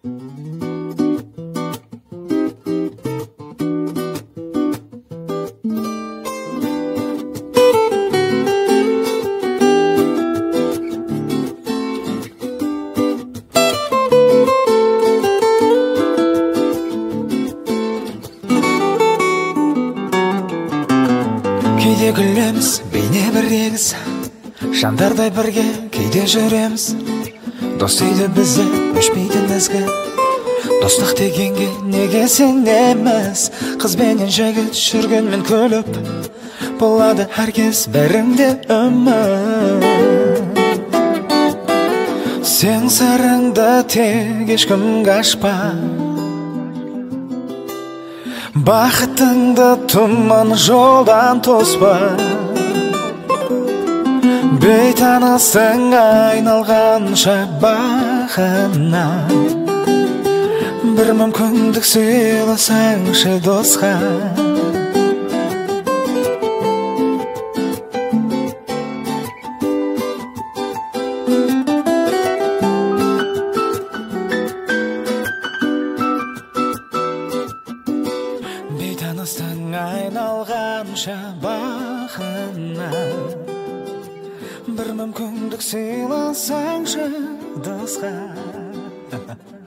Кейде күлеміз, бейне бір егіз, жандардай бірге кейде жүреміз. Дос дейді бізді өшпейтін ізгі, достық дегенге неге сенеміз? Қыз бенен жігіт жүргенмен күліп, болады әркез бәрінде үміт. Сен сырыңды тек ешкімге ашпа, бақытыңды тұман жолдан тоспа. Бейтанысың айналғанша бағына, бір мүмкіндік сыйласаңшы досқа. Бейтаныстың айналғанша бағына, бір мүмкіндік сыйласаңшы досқа.